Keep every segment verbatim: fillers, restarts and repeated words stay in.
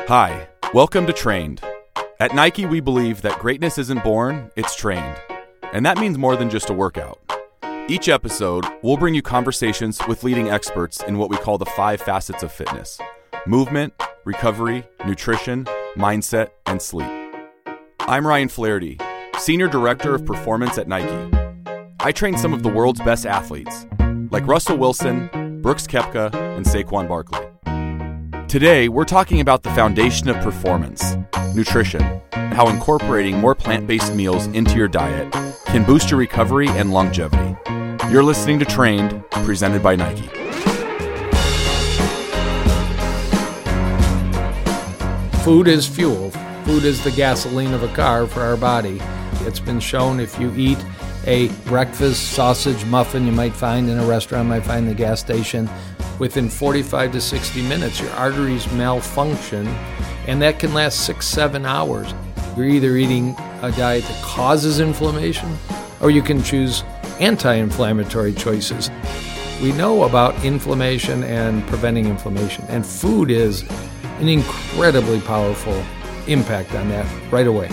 Hi, welcome to Trained. At Nike, we believe that greatness isn't born, it's trained. And that means more than just a workout. Each episode, we'll bring you conversations with leading experts in what we call the five facets of fitness: movement, recovery, nutrition, mindset, and sleep. I'm Ryan Flaherty, Senior Director of Performance at Nike. I train some of the world's best athletes, like Russell Wilson, Brooks Koepka, and Saquon Barkley. Today, we're talking about the foundation of performance, nutrition, and how incorporating more plant-based meals into your diet can boost your recovery and longevity. You're listening to Trained, presented by Nike. Food is fuel. Food is the gasoline of a car for our body. It's been shown if you eat a breakfast sausage muffin you might find in a restaurant, might find in the gas station, within forty-five to sixty minutes, your arteries malfunction, and that can last six, seven hours. You're either eating a diet that causes inflammation, or you can choose anti-inflammatory choices. We know about inflammation and preventing inflammation, and food is an incredibly powerful impact on that right away.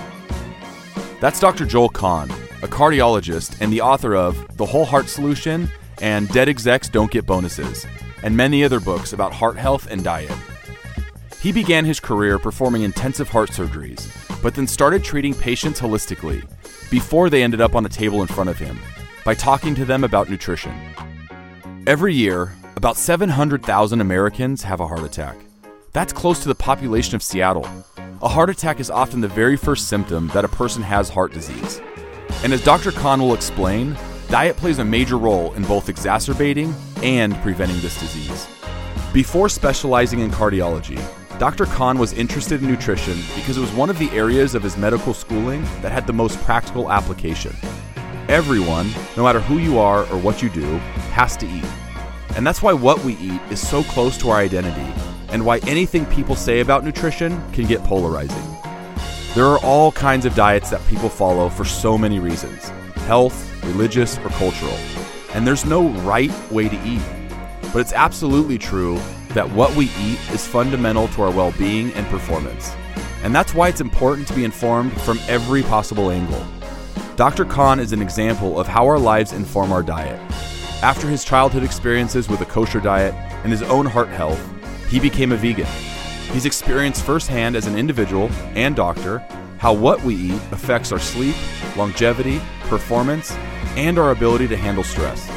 That's Doctor Joel Kahn, a cardiologist and the author of The Whole Heart Solution and Dead Execs Don't Get Bonuses, and many other books about heart health and diet. He began his career performing intensive heart surgeries, but then started treating patients holistically before they ended up on a table in front of him by talking to them about nutrition. Every year, about seven hundred thousand Americans have a heart attack. That's close to the population of Seattle. A heart attack is often the very first symptom that a person has heart disease. And as Doctor Kahn will explain, diet plays a major role in both exacerbating and preventing this disease. Before specializing in cardiology, Doctor Kahn was interested in nutrition because it was one of the areas of his medical schooling that had the most practical application. Everyone, no matter who you are or what you do, has to eat. And that's why what we eat is so close to our identity, and why anything people say about nutrition can get polarizing. There are all kinds of diets that people follow for so many reasons: health, religious, or cultural. And there's no right way to eat. But it's absolutely true that what we eat is fundamental to our well-being and performance. And that's why it's important to be informed from every possible angle. Doctor Kahn is an example of how our lives inform our diet. After his childhood experiences with a kosher diet and his own heart health, he became a vegan. He's experienced firsthand as an individual and doctor how what we eat affects our sleep, longevity, performance, and our ability to handle stress.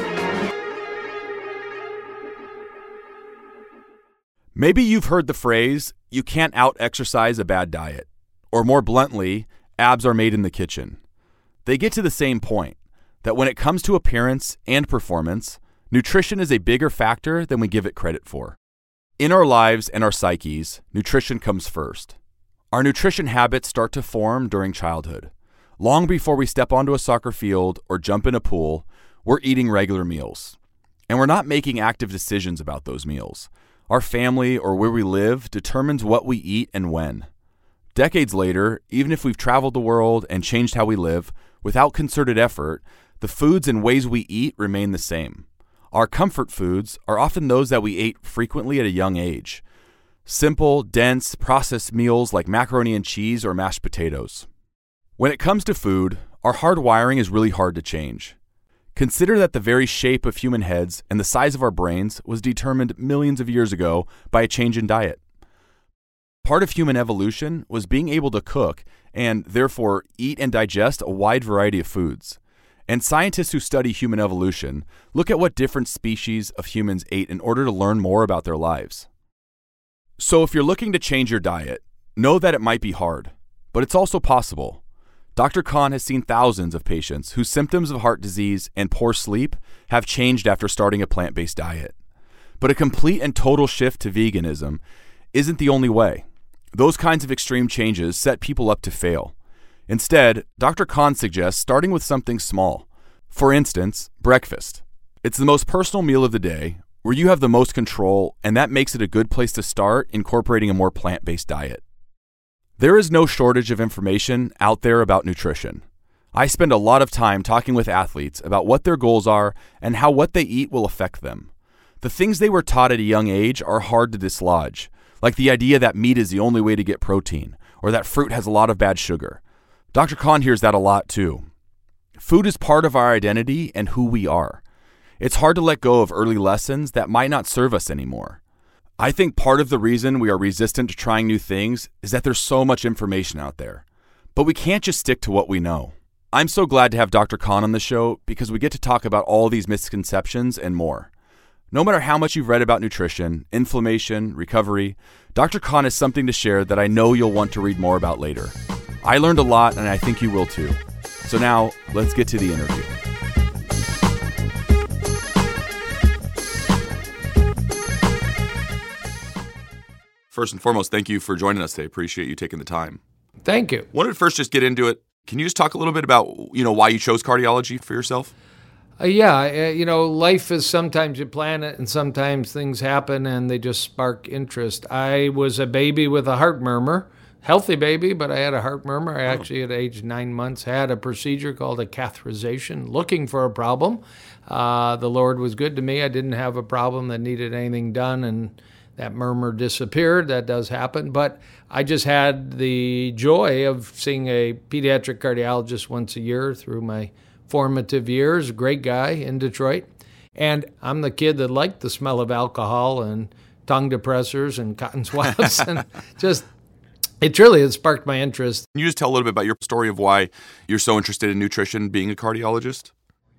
Maybe you've heard the phrase, you can't out-exercise a bad diet. Or more bluntly, abs are made in the kitchen. They get to the same point, that when it comes to appearance and performance, nutrition is a bigger factor than we give it credit for. In our lives and our psyches, nutrition comes first. Our nutrition habits start to form during childhood. Long before we step onto a soccer field or jump in a pool, we're eating regular meals. And we're not making active decisions about those meals. Our family or where we live determines what we eat and when. Decades later, even if we've traveled the world and changed how we live, without concerted effort, the foods and ways we eat remain the same. Our comfort foods are often those that we ate frequently at a young age. Simple, dense, processed meals like macaroni and cheese or mashed potatoes. When it comes to food, our hardwiring is really hard to change. Consider that the very shape of human heads and the size of our brains was determined millions of years ago by a change in diet. Part of human evolution was being able to cook and, therefore, eat and digest a wide variety of foods. And scientists who study human evolution look at what different species of humans ate in order to learn more about their lives. So if you're looking to change your diet, know that it might be hard, but it's also possible. Doctor Kahn has seen thousands of patients whose symptoms of heart disease and poor sleep have changed after starting a plant-based diet. But a complete and total shift to veganism isn't the only way. Those kinds of extreme changes set people up to fail. Instead, Doctor Kahn suggests starting with something small. For instance, breakfast. It's the most personal meal of the day, where you have the most control, and that makes it a good place to start incorporating a more plant-based diet. There is no shortage of information out there about nutrition. I spend a lot of time talking with athletes about what their goals are and how what they eat will affect them. The things they were taught at a young age are hard to dislodge, like the idea that meat is the only way to get protein, or that fruit has a lot of bad sugar. Doctor Kahn hears that a lot too. Food is part of our identity and who we are. It's hard to let go of early lessons that might not serve us anymore. I think part of the reason we are resistant to trying new things is that there's so much information out there. But we can't just stick to what we know. I'm so glad to have Doctor Kahn on the show because we get to talk about all these misconceptions and more. No matter how much you've read about nutrition, inflammation, recovery, Doctor Kahn has something to share that I know you'll want to read more about later. I learned a lot, and I think you will too. So now, let's get to the interview. First and foremost, thank you for joining us today. Appreciate you taking the time. Thank you. Wanted to first just get into it. Can you just talk a little bit about, you know, why you chose cardiology for yourself? Uh, yeah, uh, you know, life is sometimes you plan it and sometimes things happen and they just spark interest. I was a baby with a heart murmur, healthy baby, but I had a heart murmur. I oh. actually, at age nine months, had a procedure called a catheterization, looking for a problem. Uh, the Lord was good to me. I didn't have a problem that needed anything done, and that murmur disappeared. That does happen. But I just had the joy of seeing a pediatric cardiologist once a year through my formative years. A great guy in Detroit. And I'm the kid that liked the smell of alcohol and tongue depressors and cotton swabs. And just, it truly has sparked my interest. Can you just tell a little bit about your story of why you're so interested in nutrition, being a cardiologist?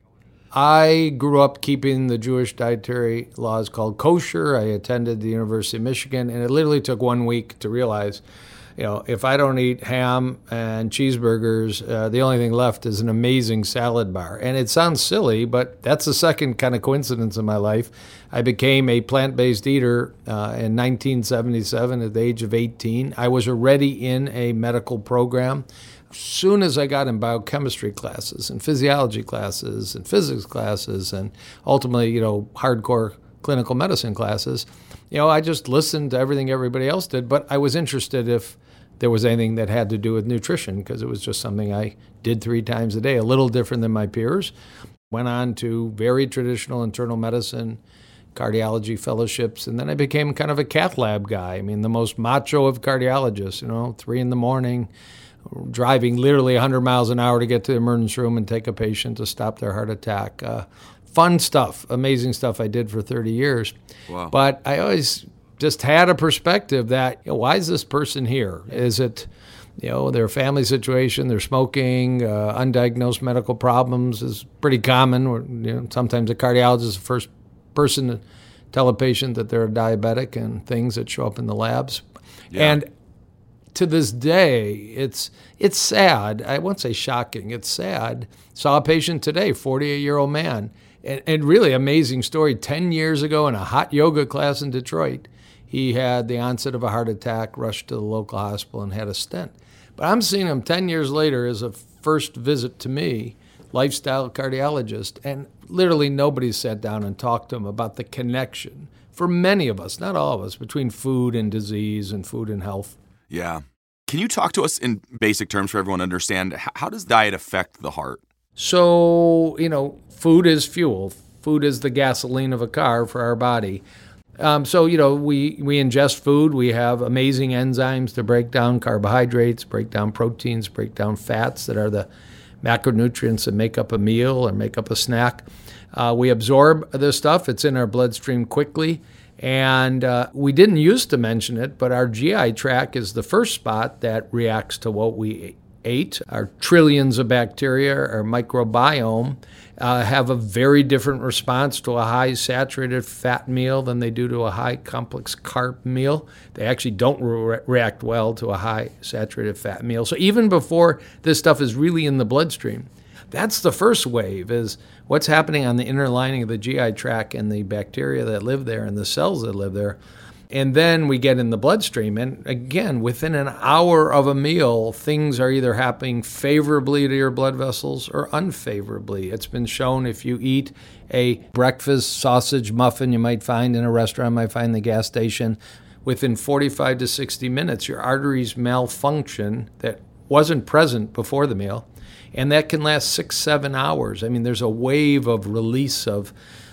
I grew up keeping the Jewish dietary laws called kosher. I attended the University of Michigan, and it literally took one week to realize, you know, if I don't eat ham and cheeseburgers, uh, the only thing left is an amazing salad bar. And it sounds silly, but that's the second kind of coincidence in my life. I became a plant-based eater uh, in nineteen seventy-seven at the age of eighteen. I was already in a medical program. As soon as I got in biochemistry classes and physiology classes and physics classes and ultimately, you know, hardcore clinical medicine classes, you know, I just listened to everything everybody else did, but I was interested if there was anything that had to do with nutrition because it was just something I did three times a day, a little different than my peers. Went on to very traditional internal medicine, cardiology fellowships, and then I became kind of a cath lab guy. I mean, the most macho of cardiologists, you know, three in the morning, driving literally one hundred miles an hour to get to the emergency room and take a patient to stop their heart attack. Uh, fun stuff, amazing stuff I did for thirty years. Wow. But I always just had a perspective that, you know, why is this person here? Is it, you know, their family situation, they're smoking, uh, undiagnosed medical problems is pretty common. Or, you know, sometimes a cardiologist is the first person to tell a patient that they're a diabetic and things that show up in the labs. Yeah. And to this day, it's it's sad. I won't say shocking. It's sad. Saw a patient today, forty-eight-year-old man, and, and really amazing story. Ten years ago in a hot yoga class in Detroit, he had the onset of a heart attack, rushed to the local hospital, and had a stent. But I'm seeing him ten years later as a first visit to me, lifestyle cardiologist, and literally nobody sat down and talked to him about the connection, for many of us, not all of us, between food and disease and food and health. Yeah. Can you talk to us in basic terms for everyone to understand, how does diet affect the heart? So, you know, food is fuel. Food is the gasoline of a car for our body. Um, so, you know, we, we ingest food. We have amazing enzymes to break down carbohydrates, break down proteins, break down fats that are the macronutrients that make up a meal or make up a snack. Uh, we absorb this stuff. It's in our bloodstream quickly. And uh, we didn't used to mention it, but our G I tract is the first spot that reacts to what we ate. Our trillions of bacteria, our microbiome, uh, have a very different response to a high saturated fat meal than they do to a high complex carb meal. They actually don't re- react well to a high saturated fat meal. So even before this stuff is really in the bloodstream, that's the first wave, is what's happening on the inner lining of the G I tract and the bacteria that live there and the cells that live there. And then we get in the bloodstream. And again, within an hour of a meal, things are either happening favorably to your blood vessels or unfavorably. It's been shown if you eat a breakfast sausage muffin you might find in a restaurant, might find in the gas station, within forty-five to sixty minutes, your arteries malfunction that wasn't present before the meal. And that can last six, seven hours. I mean, there's a wave of release of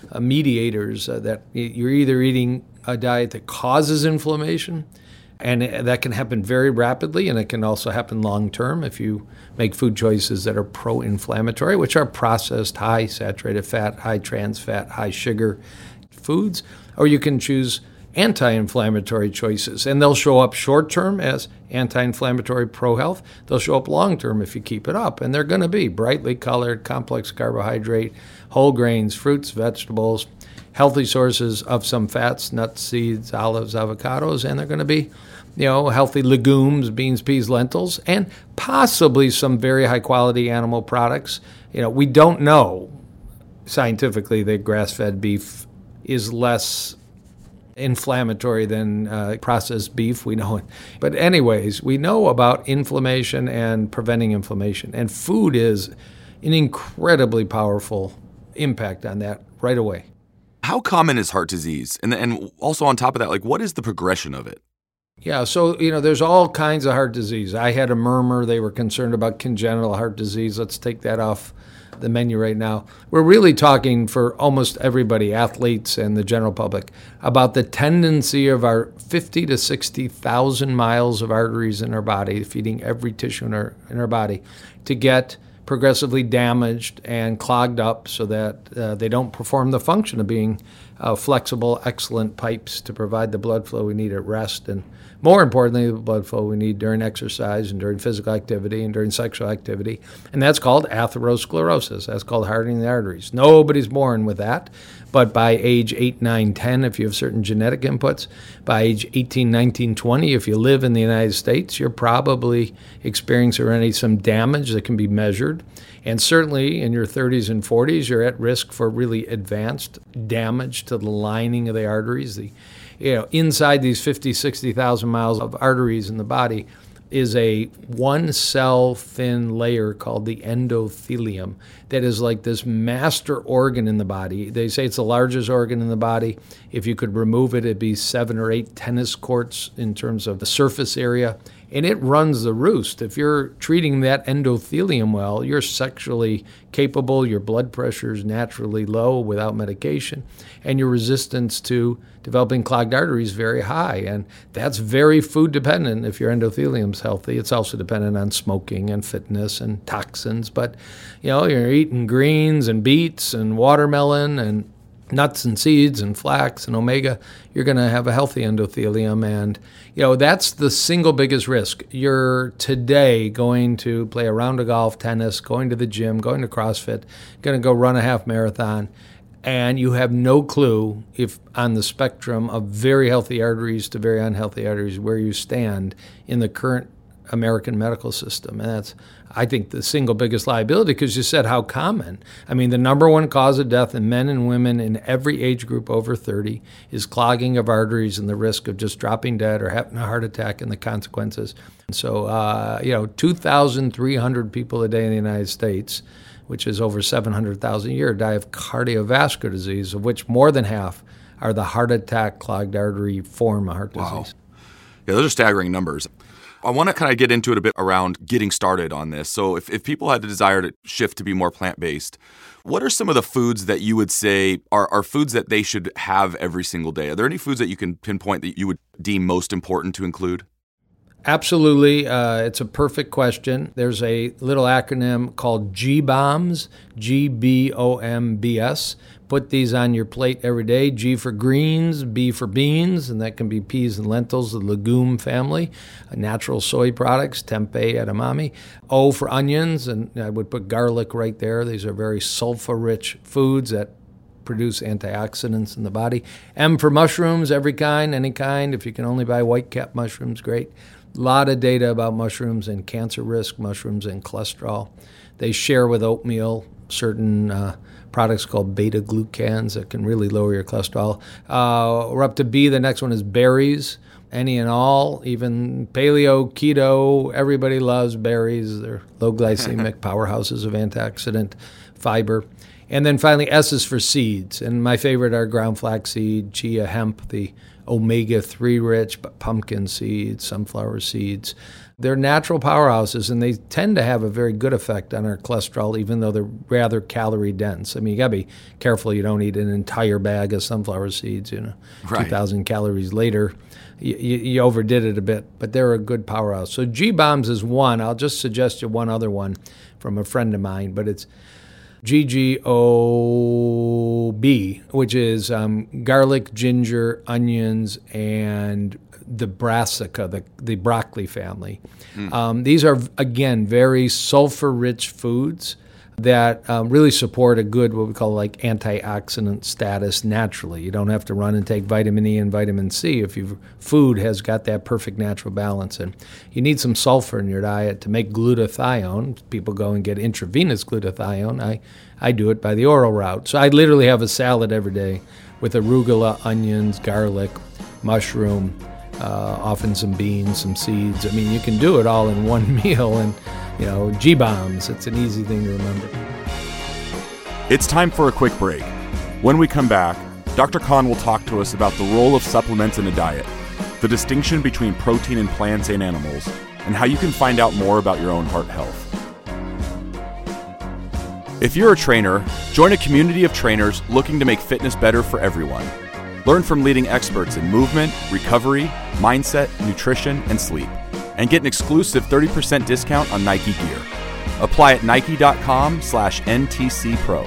uh, mediators uh, that you're either eating a diet that causes inflammation, and that can happen very rapidly, and it can also happen long-term if you make food choices that are pro-inflammatory, which are processed, high saturated fat, high trans fat, high sugar foods, or you can choose anti-inflammatory choices, and they'll show up short-term as anti-inflammatory pro-health. They'll show up long-term if you keep it up, and they're going to be brightly colored, complex carbohydrate, whole grains, fruits, vegetables, healthy sources of some fats, nuts, seeds, olives, avocados, and they're going to be, you know, healthy legumes, beans, peas, lentils, and possibly some very high-quality animal products. You know, we don't know scientifically that grass-fed beef is less inflammatory than uh, processed beef, we know it. But anyways, we know about inflammation and preventing inflammation. And food is an incredibly powerful impact on that right away. How common is heart disease? And and also on top of that, like, what is the progression of it? Yeah, so, you know, there's all kinds of heart disease. I had a murmur. They were concerned about congenital heart disease. Let's take that off the menu right now. We're really talking for almost everybody, athletes and the general public, about the tendency of our fifty to sixty thousand miles of arteries in our body, feeding every tissue in our, in our body, to get progressively damaged and clogged up so that uh, they don't perform the function of being uh, flexible, excellent pipes to provide the blood flow we need at rest, and more importantly, the blood flow we need during exercise and during physical activity and during sexual activity. And that's called atherosclerosis. That's called hardening the arteries. Nobody's born with that, but by age eight, nine, ten, if you have certain genetic inputs, by age eighteen, nineteen, twenty, if you live in the United States, you're probably experiencing already some damage that can be measured. And certainly in your thirties and forties, you're at risk for really advanced damage to the lining of the arteries. The, you know, inside these fifty, sixty thousand miles of arteries in the body is a one-cell thin layer called the endothelium that is like this master organ in the body. They say it's the largest organ in the body. If you could remove it, it'd be seven or eight tennis courts in terms of the surface area. And it runs the roost. If you're treating that endothelium well, you're sexually capable, your blood pressure is naturally low without medication, and your resistance to developing clogged arteries is very high. And that's very food dependent if your endothelium's healthy. It's also dependent on smoking and fitness and toxins. But, you know, you're eating greens and beets and watermelon and nuts and seeds and flax and omega, you're going to have a healthy endothelium. And, you know, that's the single biggest risk. You're today going to play a round of golf, tennis, going to the gym, going to CrossFit, going to go run a half marathon, and you have no clue if on the spectrum of very healthy arteries to very unhealthy arteries where you stand in the current American medical system. And that's, I think, the single biggest liability, because you said how common. I mean, the number one cause of death in men and women in every age group over thirty is clogging of arteries and the risk of just dropping dead or having a heart attack and the consequences. So, uh, you know, two thousand three hundred people a day in the United States, which is over seven hundred thousand a year, die of cardiovascular disease, of which more than half are the heart attack, clogged artery form of heart disease. Wow. Yeah, those are staggering numbers. I want to kind of get into it a bit around getting started on this. So if, if people had the desire to shift to be more plant-based, what are some of the foods that you would say are, are foods that they should have every single day? Are there any foods that you can pinpoint that you would deem most important to include? Absolutely. Uh, it's a perfect question. There's a little acronym called G BOMBS, G B O M B S. Put these on your plate every day. G for greens, B for beans, and that can be peas and lentils, the legume family, natural soy products, tempeh, edamame. O for onions, and I would put garlic right there. These are very sulfur-rich foods that produce antioxidants in the body. M for mushrooms, every kind, any kind. If you can only buy white-cap mushrooms, great. A lot of data about mushrooms and cancer risk, mushrooms and cholesterol. They share with oatmeal certain uh, products called beta-glucans that can really lower your cholesterol. Uh, we're up to B. The next one is berries, any and all, even paleo, keto. Everybody loves berries. They're low glycemic powerhouses of antioxidant fiber. And then finally, S is for seeds. And my favorite are ground flaxseed, chia, hemp, the omega three rich, but pumpkin seeds, sunflower seeds. They're natural powerhouses, and they tend to have a very good effect on our cholesterol, even though they're rather calorie dense. I mean, you got to be careful you don't eat an entire bag of sunflower seeds, you know, right. two thousand calories later. You, you, you overdid it a bit, but they're a good powerhouse. So G-BOMBS is one. I'll just suggest you one other one from a friend of mine, but it's G G O B, which is um, garlic, ginger, onions, and the brassica, the, the broccoli family. Mm. Um, these are, again, very sulfur-rich foods that um, really support a good, what we call like antioxidant status naturally. You don't have to run and take vitamin E and vitamin C if your food has got that perfect natural balance. And you need some sulfur in your diet to make glutathione. People go and get intravenous glutathione. I, I do it by the oral route. So I literally have a salad every day with arugula, onions, garlic, mushroom, uh, often some beans, some seeds. I mean, you can do it all in one meal. And You know, G-BOMBS, it's an easy thing to remember. It's time for a quick break. When we come back, Doctor Kahn will talk to us about the role of supplements in a diet, the distinction between protein in plants and animals, and how you can find out more about your own heart health. If you're a trainer, join a community of trainers looking to make fitness better for everyone. Learn from leading experts in movement, recovery, mindset, nutrition, and sleep. And get an exclusive thirty percent discount on Nike gear. Apply at nike.com slash NTC Pro.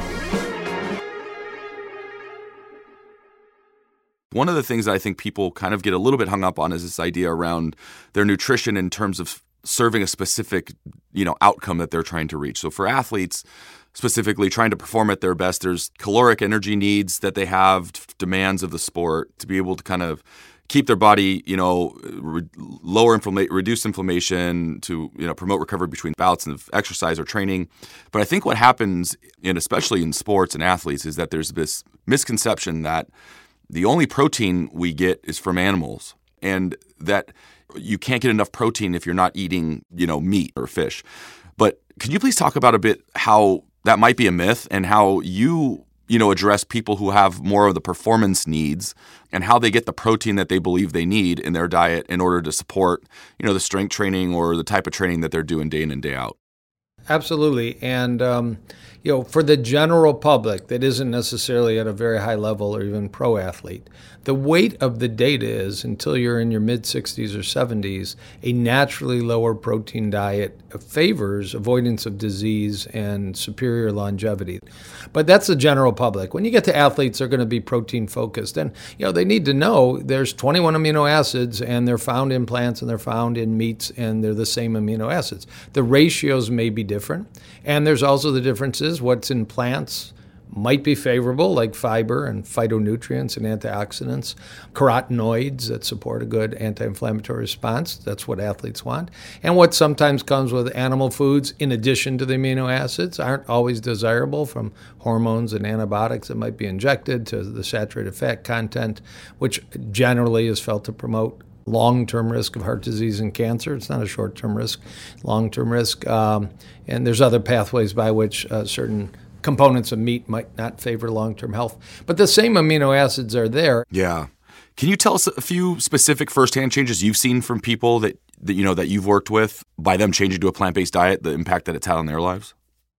One of the things that I think people kind of get a little bit hung up on is this idea around their nutrition in terms of serving a specific, you know, outcome that they're trying to reach. So for athletes, specifically trying to perform at their best, there's caloric energy needs that they have, demands of the sport to be able to kind of keep their body, you know, re- lower inflammation, reduce inflammation, to, you know, promote recovery between bouts of exercise or training. But I think what happens, and especially in sports and athletes, is that there's this misconception that the only protein we get is from animals, and that you can't get enough protein if you're not eating, you know, meat or fish. But could you please talk about a bit how that might be a myth and how you, you know, address people who have more of the performance needs and how they get the protein that they believe they need in their diet in order to support, you know, the strength training or the type of training that they're doing day in and day out? Absolutely. And, um, you know, for the general public that isn't necessarily at a very high level or even pro athlete, the weight of the data is, until you're in your mid-sixties or seventies, a naturally lower protein diet favors avoidance of disease and superior longevity. But that's the general public. When you get to athletes, they're going to be protein focused. And, you know, they need to know there's twenty-one amino acids, and they're found in plants and they're found in meats, and they're the same amino acids. The ratios may be different. And there's also the differences. What's in plants might be favorable, like fiber and phytonutrients and antioxidants, carotenoids that support a good anti-inflammatory response. That's what athletes want. And what sometimes comes with animal foods, in addition to the amino acids, aren't always desirable, from hormones and antibiotics that might be injected to the saturated fat content, which generally is felt to promote long-term risk of heart disease and cancer. It's not a short-term risk, long-term risk. Um, and there's other pathways by which uh, certain components of meat might not favor long-term health. But the same amino acids are there. Yeah. Can you tell us a few specific firsthand changes you've seen from people that, that you know that you've worked with by them changing to a plant-based diet, the impact that it's had on their lives?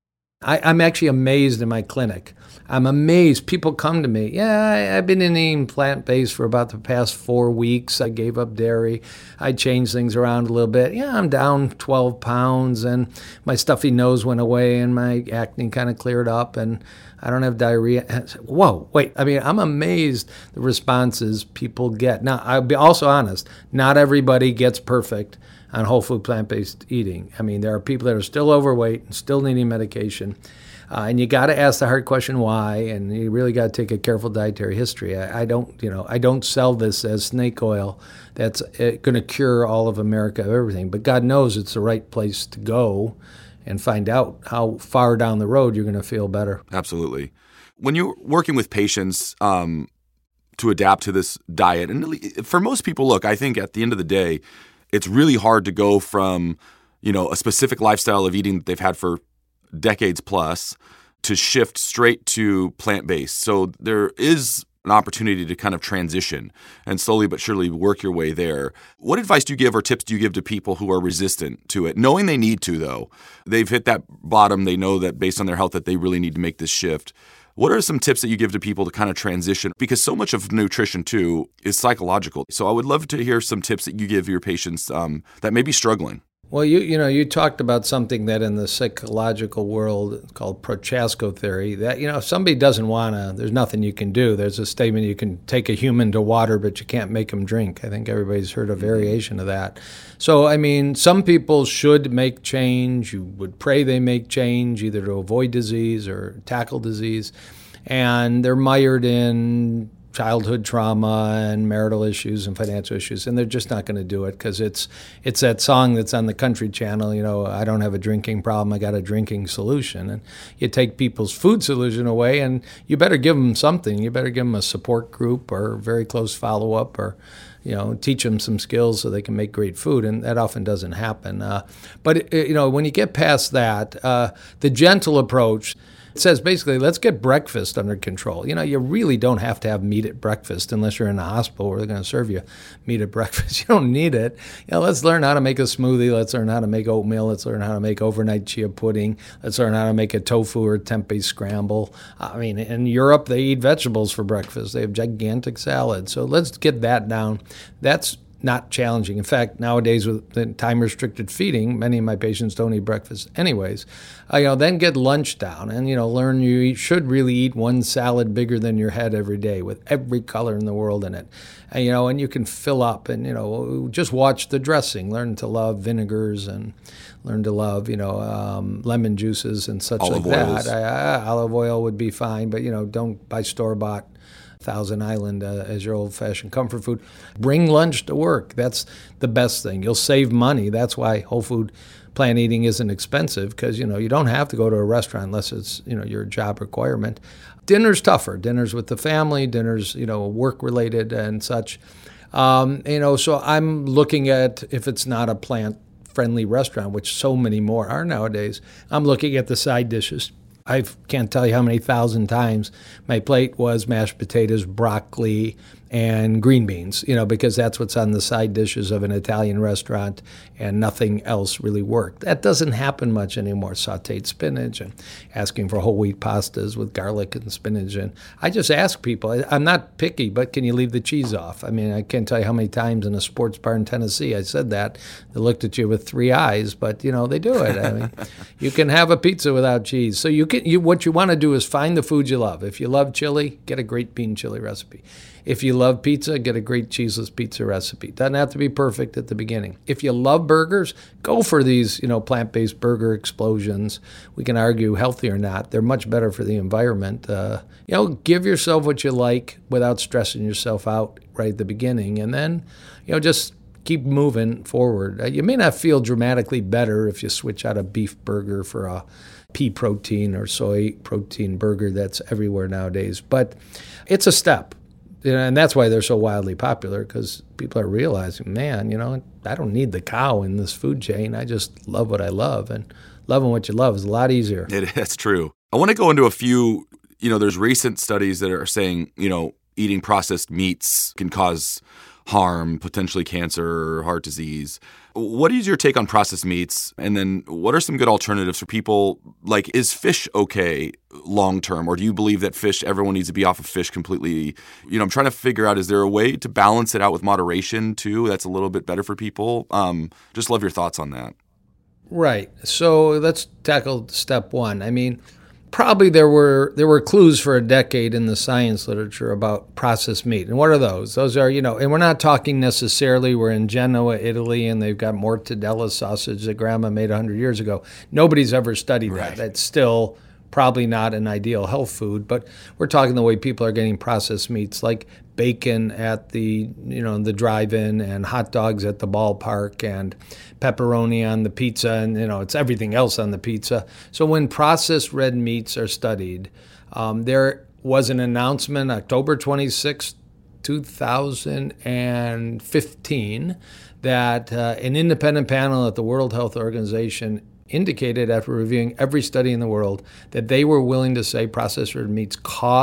I, I'm actually amazed in my clinic. I'm amazed. People come to me, yeah, I, I've been eating plant-based for about the past four weeks. I gave up dairy. I changed things around a little bit. Yeah, I'm down twelve pounds, and my stuffy nose went away, and my acne kind of cleared up, and I don't have diarrhea. Whoa, wait. I mean, I'm amazed the responses people get. Now, I'll be also honest, not everybody gets perfect on whole food plant-based eating. I mean, there are people that are still overweight and still needing medication. Uh, and you got to ask the hard question why, and you really got to take a careful dietary history. I, I don't, you know, I don't sell this as snake oil that's uh, going to cure all of America of everything. But God knows it's the right place to go and find out how far down the road you're going to feel better. Absolutely. When you're working with patients um, to adapt to this diet, and for most people, look, I think at the end of the day, it's really hard to go from, you know, a specific lifestyle of eating that they've had for decades plus to shift straight to plant-based. So there is an opportunity to kind of transition and slowly but surely work your way there. What advice do you give or tips do you give to people who are resistant to it, knowing they need to, though? They've hit that bottom. They know that based on their health that they really need to make this shift. What are some tips that you give to people to kind of transition? Because so much of nutrition, too, is psychological. So I would love to hear some tips that you give your patients um, that may be struggling. Well, you you know, you talked about something that in the psychological world called Prochaska theory, that, you know, if somebody doesn't want to, there's nothing you can do. There's a statement, you can take a human to water, but you can't make them drink. I think everybody's heard a variation of that. So, I mean, some people should make change. You would pray they make change, either to avoid disease or tackle disease. And they're mired in childhood trauma and marital issues and financial issues, and they're just not going to do it because it's it's that song that's on the Country Channel, you know, I don't have a drinking problem, I got a drinking solution. And you take people's food solution away, and you better give them something. You better give them a support group or very close follow-up, or, you know, teach them some skills so they can make great food, and that often doesn't happen. Uh, but, it, you know, when you get past that, uh, the gentle approach, it says basically, let's get breakfast under control. You know, you really don't have to have meat at breakfast unless you're in a hospital where they're going to serve you meat at breakfast. You don't need it. You know, let's learn how to make a smoothie. Let's learn how to make oatmeal. Let's learn how to make overnight chia pudding. Let's learn how to make a tofu or tempeh scramble. I mean, in Europe, they eat vegetables for breakfast. They have gigantic salads. So let's get that down. That's not challenging. In fact, nowadays with the time-restricted feeding, many of my patients don't eat breakfast anyways. Uh, you know, then get lunch down, and, you know, learn you eat, should really eat one salad bigger than your head every day with every color in the world in it. And, you know, and you can fill up, and, you know, just watch the dressing. Learn to love vinegars and learn to love, you know, um, lemon juices and such olive like oils. that. I, I, olive oil would be fine, but, you know, don't buy store-bought Thousand Island uh, as your old-fashioned comfort food. Bring lunch to work. That's the best thing. You'll save money. That's why whole food plant eating isn't expensive, because, you know, you don't have to go to a restaurant unless it's, you know, your job requirement. Dinner's tougher. Dinner's with the family. Dinner's, you know, work-related and such. Um, you know, so I'm looking at, if it's not a plant-friendly restaurant, which so many more are nowadays, I'm looking at the side dishes. I can't tell you how many thousand times my plate was mashed potatoes, broccoli, and green beans, you know, because that's what's on the side dishes of an Italian restaurant, and nothing else really worked. That doesn't happen much anymore. Sauteed spinach and asking for whole wheat pastas with garlic and spinach. And I just ask people, I'm not picky, but can you leave the cheese off? I mean, I can't tell you how many times in a sports bar in Tennessee I said that. They looked at you with three eyes, but, you know, they do it. I mean, you can have a pizza without cheese. So you can. You, what you want to do is find the food you love. If you love chili, get a great bean chili recipe. If you love pizza, get a great cheeseless pizza recipe. Doesn't have to be perfect at the beginning. If you love burgers, go for these, you know, plant-based burger explosions. We can argue healthy or not. They're much better for the environment. Uh, you know, give yourself what you like without stressing yourself out right at the beginning, and then, you know, just keep moving forward. Uh, you may not feel dramatically better if you switch out a beef burger for a pea protein or soy protein burger that's everywhere nowadays, but it's a step. You know, and that's why they're so wildly popular, because people are realizing, man, you know, I don't need the cow in this food chain. I just love what I love, and loving what you love is a lot easier. It, that's true. I want to go into a few, you know, there's recent studies that are saying, you know, eating processed meats can cause harm, potentially cancer or heart disease. What is your take on processed meats? And then what are some good alternatives for people? Like, is fish okay long term? Or do you believe that fish, everyone needs to be off of fish completely? You know, I'm trying to figure out, is there a way to balance it out with moderation too? That's a little bit better for people. Um, just love your thoughts on that. Right. So let's tackle step one. I mean, probably there were there were clues for a decade in the science literature about processed meat. And what are those? Those are, you know, and we're not talking necessarily, we're in Genoa, Italy, and they've got mortadella sausage that grandma made one hundred years ago. Nobody's ever studied Right. that. It's still probably not an ideal health food, but we're talking the way people are getting processed meats, like bacon at the, you know, the drive-in, and hot dogs at the ballpark, and pepperoni on the pizza, and, you know, it's everything else on the pizza. So when processed red meats are studied, um, there was an announcement October twenty-sixth, two thousand fifteen, that uh, an independent panel at the World Health Organization indicated, after reviewing every study in the world, that they were willing to say processed red meats cause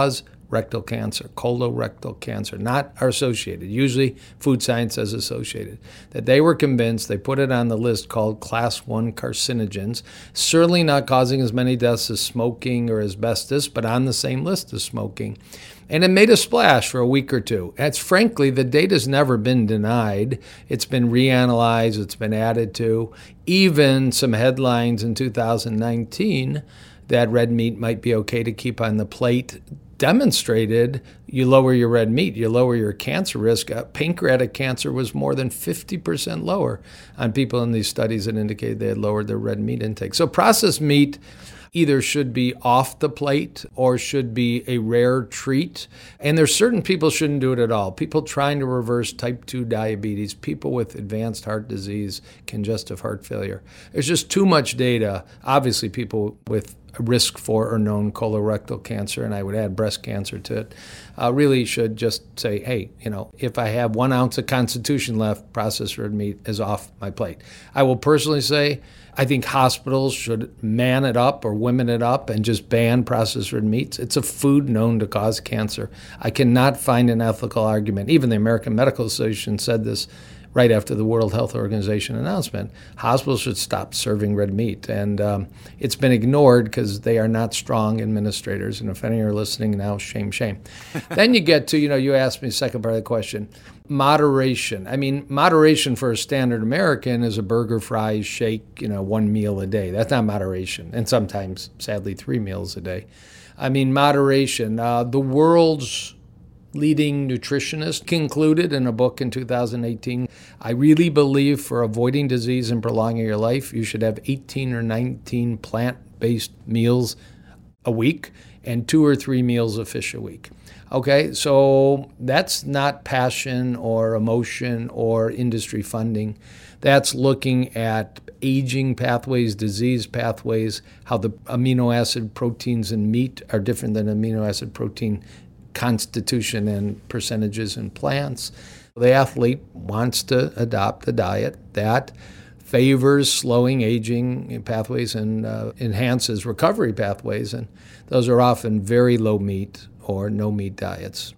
rectal cancer, colorectal cancer, not are associated. Usually food science says associated. That they were convinced, they put it on the list called class one carcinogens, certainly not causing as many deaths as smoking or asbestos, but on the same list as smoking. And it made a splash for a week or two. That's frankly, the data's never been denied. It's been reanalyzed, it's been added to. Even some headlines in two thousand nineteen that red meat might be okay to keep on the plate demonstrated you lower your red meat, you lower your cancer risk. Uh, pancreatic cancer was more than fifty percent lower on people in these studies that indicated they had lowered their red meat intake. So processed meat either should be off the plate or should be a rare treat. And there's certain people shouldn't do it at all. People trying to reverse type two diabetes, people with advanced heart disease, congestive heart failure. There's just too much data. Obviously, people with risk for or known colorectal cancer, and I would add breast cancer to it, uh, really should just say, hey, you know, if I have one ounce of Constitution left, processed red meat is off my plate. I will personally say, I think hospitals should man it up or women it up and just ban processed red meats. It's a food known to cause cancer. I cannot find an ethical argument. Even the American Medical Association said this right after the World Health Organization announcement. Hospitals should stop serving red meat. And um, it's been ignored because they are not strong administrators. And if any are listening now, shame, shame. Then you get to, you know, you asked me the second part of the question, moderation. I mean, moderation for a standard American is a burger, fries, shake, you know, one meal a day. That's not moderation. And sometimes, sadly, three meals a day. I mean, moderation. Uh, the world's leading nutritionist concluded in a book in two thousand eighteen, I really believe for avoiding disease and prolonging your life, you should have eighteen or nineteen plant-based meals a week and two or three meals of fish a week. Okay, so that's not passion or emotion or industry funding. That's looking at aging pathways, disease pathways, how the amino acid proteins in meat are different than amino acid protein constitution and percentages in plants. The athlete wants to adopt a diet that favors slowing aging pathways and uh, enhances recovery pathways, and those are often very low meat or no meat diets.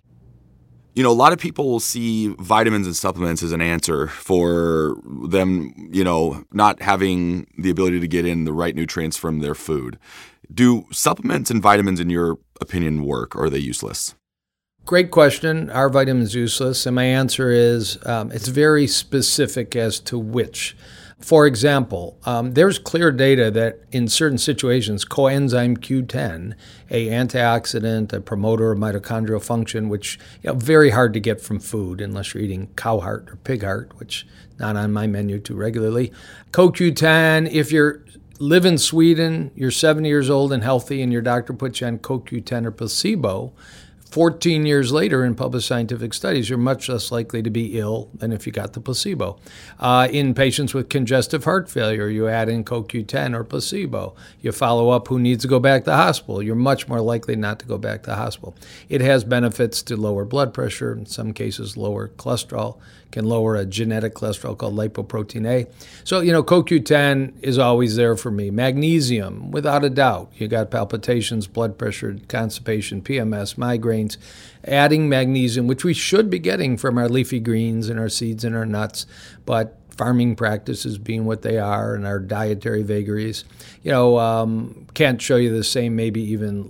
You know, a lot of people will see vitamins and supplements as an answer for them, you know, not having the ability to get in the right nutrients from their food. Do supplements and vitamins, in your opinion, work, or are they useless? Great question. Are vitamins useless? And my answer is um, it's very specific as to which. For example, um, there's clear data that in certain situations, coenzyme Q ten, a antioxidant, a promoter of mitochondrial function, which you know very hard to get from food unless you're eating cow heart or pig heart, which not on my menu too regularly. Co Q ten, if you're live in Sweden, you're seventy years old and healthy, and your doctor puts you on Co Q ten or placebo, fourteen years later in published scientific studies, you're much less likely to be ill than if you got the placebo. Uh, in patients with congestive heart failure, you add in Co Q ten or placebo. You follow up who needs to go back to the hospital. You're much more likely not to go back to the hospital. It has benefits to lower blood pressure, in some cases lower cholesterol, can lower a genetic cholesterol called lipoprotein A. So, you know, Co Q ten is always there for me. Magnesium, without a doubt. You got palpitations, blood pressure, constipation, P M S, migraines. Adding magnesium, which we should be getting from our leafy greens and our seeds and our nuts, but farming practices being what they are and our dietary vagaries, you know, um, can't show you the same maybe even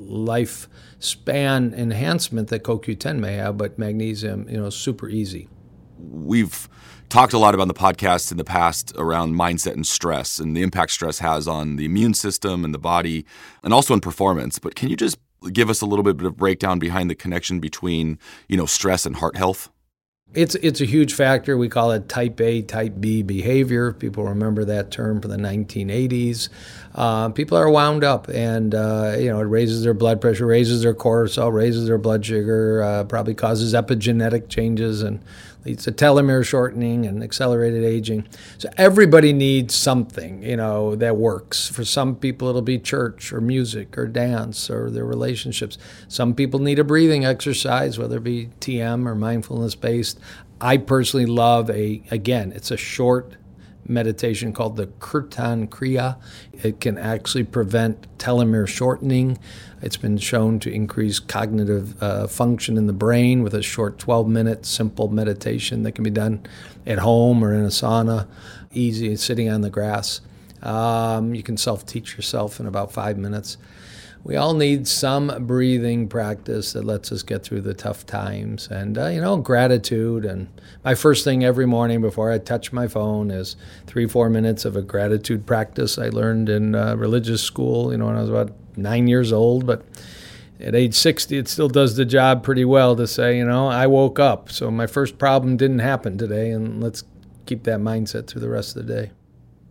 lifespan enhancement that Co Q ten may have, but magnesium, you know, super easy. We've talked a lot about the podcast in the past around mindset and stress and the impact stress has on the immune system and the body and also in performance. But can you just give us a little bit of breakdown behind the connection between, you know, stress and heart health? It's it's a huge factor. We call it type A, type B behavior. People remember that term from the nineteen eighties. Uh, people are wound up, and uh, you know it raises their blood pressure, raises their cortisol, raises their blood sugar, uh, probably causes epigenetic changes, and leads to telomere shortening and accelerated aging. So everybody needs something, you know, that works. For some people, it'll be church or music or dance or their relationships. Some people need a breathing exercise, whether it be T M or mindfulness-based. I personally love a, again, it's a short meditation called the Kirtan Kriya. It can actually prevent telomere shortening. It's been shown to increase cognitive uh, function in the brain with a short twelve-minute simple meditation that can be done at home or in a sauna, easy, sitting on the grass. Um, you can self-teach yourself in about five minutes. We all need some breathing practice that lets us get through the tough times. And, uh, you know, gratitude. And my first thing every morning before I touch my phone is three, four minutes of a gratitude practice I learned in uh, religious school, you know, when I was about nine years old. But at age sixty, it still does the job pretty well to say, you know, I woke up. So my first problem didn't happen today, and let's keep that mindset through the rest of the day.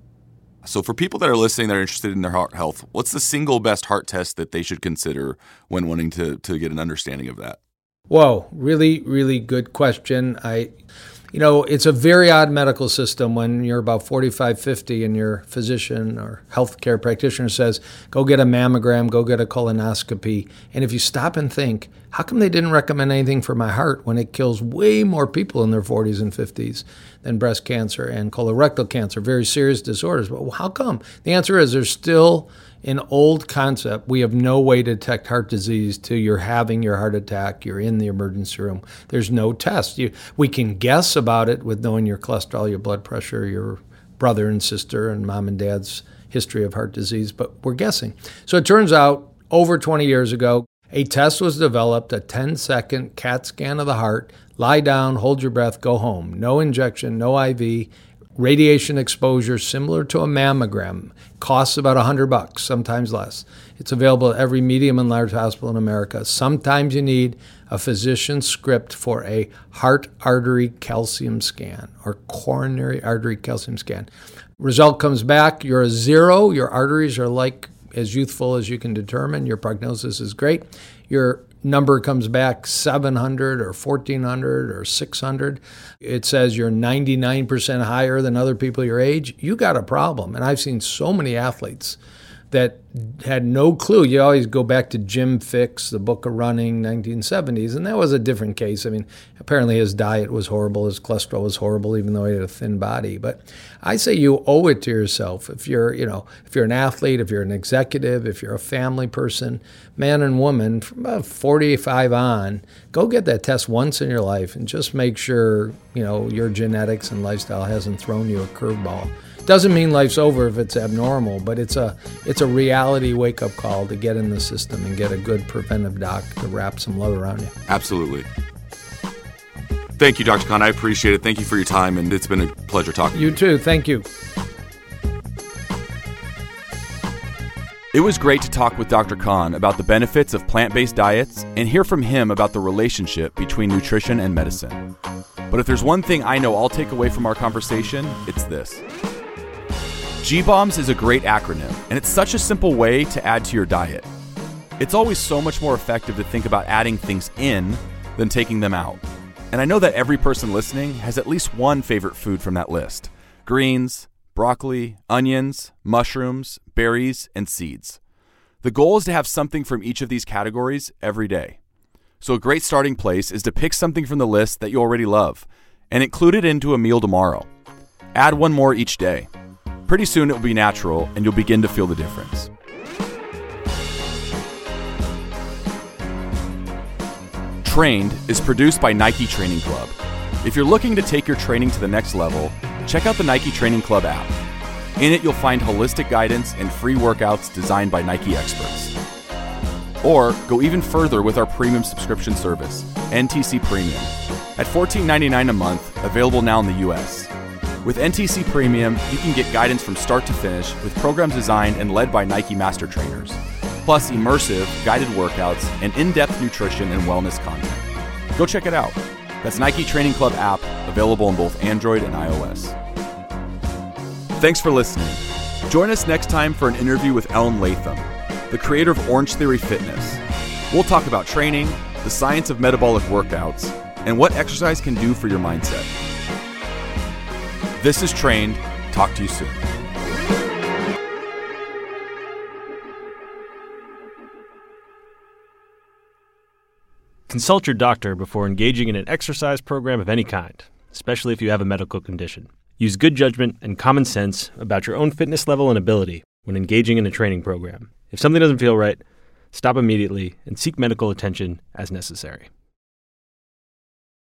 So for people that are listening that are interested in their heart health, what's the single best heart test that they should consider when wanting to, to get an understanding of that? Whoa, really, really good question. I, you know, it's a very odd medical system when you're about forty-five, fifty and your physician or healthcare practitioner says, go get a mammogram, go get a colonoscopy. And if you stop and think, how come they didn't recommend anything for my heart when it kills way more people in their forties and fifties than breast cancer and colorectal cancer, very serious disorders? But how come? The answer is there's still an old concept. We have no way to detect heart disease till you're having your heart attack, you're in the emergency room. There's no test. You, we can guess about it with knowing your cholesterol, your blood pressure, your brother and sister and mom and dad's history of heart disease, but we're guessing. So it turns out over twenty years ago, a test was developed, a ten-second CAT scan of the heart, lie down, hold your breath, go home. No injection, no I V, radiation exposure similar to a mammogram. Costs about one hundred bucks, sometimes less. It's available at every medium and large hospital in America. Sometimes you need a physician's script for a heart artery calcium scan or coronary artery calcium scan. Result comes back, you're a zero, your arteries are like as youthful as you can determine, your prognosis is great. Your number comes back seven hundred or fourteen hundred or six hundred. It says you're ninety-nine percent higher than other people your age. You got a problem. And I've seen so many athletes that had no clue. You always go back to Jim Fixx, the Book of Running, nineteen seventies, and that was a different case. I mean, apparently his diet was horrible, his cholesterol was horrible, even though he had a thin body. But I say you owe it to yourself. If you're, you know, if you're an athlete, if you're an executive, if you're a family person, man and woman, from about forty-five on, go get that test once in your life and just make sure, you know, your genetics and lifestyle hasn't thrown you a curveball. Doesn't mean life's over if it's abnormal, but it's a it's a reality wake-up call to get in the system and get a good preventive doc to wrap some love around you. Absolutely. Thank you, Doctor Kahn. I appreciate it. Thank you for your time, and it's been a pleasure talking You to you. too. Thank you. It was great to talk with Doctor Kahn about the benefits of plant-based diets and hear from him about the relationship between nutrition and medicine. But if there's one thing I know I'll take away from our conversation, it's this. G BOMS is a great acronym, and it's such a simple way to add to your diet. It's always so much more effective to think about adding things in than taking them out. And I know that every person listening has at least one favorite food from that list. Greens, broccoli, onions, mushrooms, berries, and seeds. The goal is to have something from each of these categories every day. So a great starting place is to pick something from the list that you already love and include it into a meal tomorrow. Add one more each day. Pretty soon it will be natural and you'll begin to feel the difference. Trained is produced by Nike Training Club. If you're looking to take your training to the next level, check out the Nike Training Club app. In it, you'll find holistic guidance and free workouts designed by Nike experts. Or go even further with our premium subscription service, N T C Premium, at fourteen ninety-nine a month, available now in the U S. With N T C Premium, you can get guidance from start to finish with programs designed and led by Nike Master Trainers, plus immersive, guided workouts and in-depth nutrition and wellness content. Go check it out. That's Nike Training Club app, available on both Android and iOS. Thanks for listening. Join us next time for an interview with Ellen Latham, the creator of Orange Theory Fitness. We'll talk about training, the science of metabolic workouts, and what exercise can do for your mindset. This is Trained. Talk to you soon. Consult your doctor before engaging in an exercise program of any kind, especially if you have a medical condition. Use good judgment and common sense about your own fitness level and ability when engaging in a training program. If something doesn't feel right, stop immediately and seek medical attention as necessary.